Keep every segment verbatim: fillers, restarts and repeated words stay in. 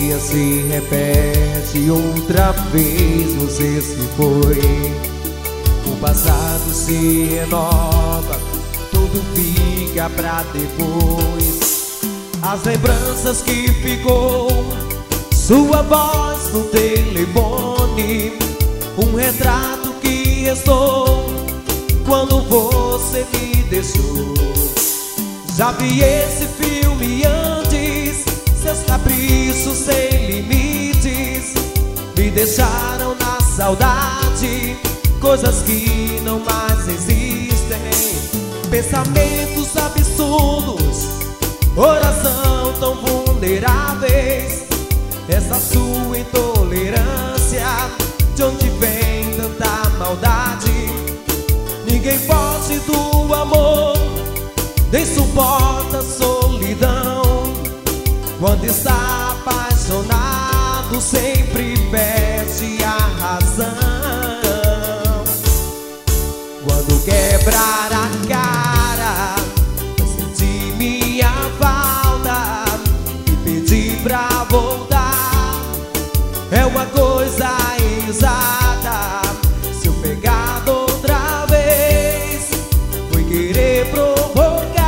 dia se repete, outra vez você se foi. O passado se renova, tudo fica pra depois. As lembranças que ficou, sua voz no telefone, um retrato que restou quando você me deixou. Já vi esse filme antes, seus caprichos sem limites me deixaram na saudade, coisas que não mais existem. Pensamentos absurdos, oração tão vulneráveis. Essa sua intolerância, de onde vem tanta maldade? Ninguém foge do amor, nem suporta a solidão. Quando está apaixonado, sempre perde a razão. Quando quebrar a cara, vai sentir minha falta e pedir pra voltar. É uma coisa exata. Se eu pegar outra vez, foi querer provocar,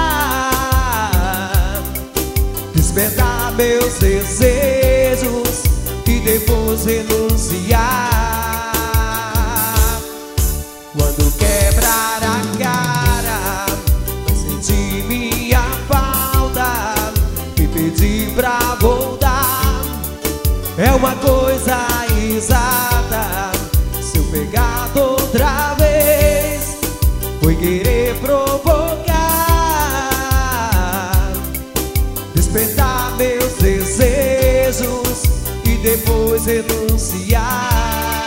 despertar meus desejos e depois renunciar. Quando quebrar a cara, vai sentir minha falta e pedir pra voltar. É uma coisa exata. Se eu pegar outra vez, foi querer provocar, despertar meus desejos e depois renunciar.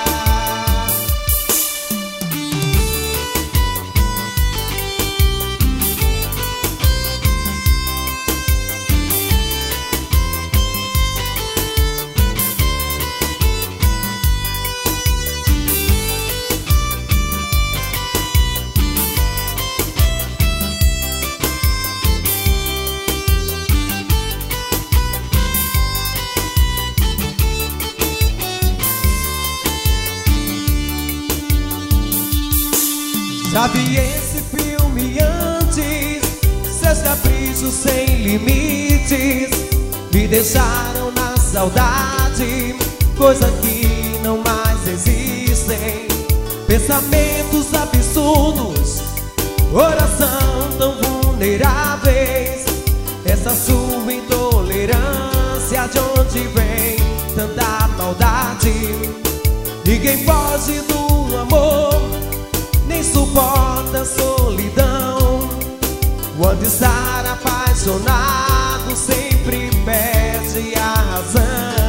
Já vi esse filme antes, seus caprichos sem limites me deixaram na saudade, coisa que não mais existem. Pensamentos absurdos, oração tão vulneráveis. Essa sua intolerância, de onde vem tanta maldade? Ninguém foge do amor, nem suporta a solidão. Quando estar apaixonado, sempre perde a razão.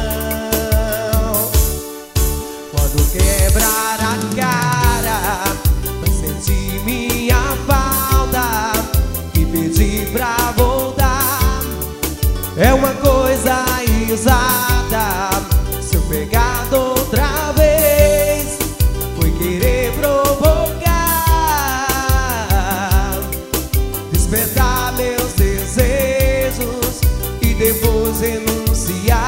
Quando quebrar a cara, vai sentir minha falta e pedir pra voltar. É uma coisa exata. Se eu pegar outra vez, foi querer provocar, despertar meus desejos e depois renunciar.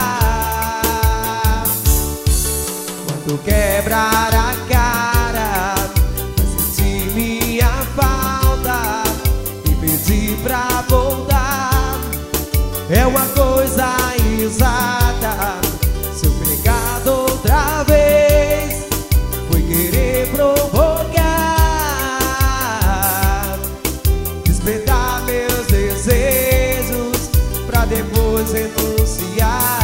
Quando quebrar a cara, vai sentir minha falta e pedir pra voltar. É uma coisa exata. Se eu pegar outra vez, foi querer provocar, despertar meus desejos pra depois renunciar.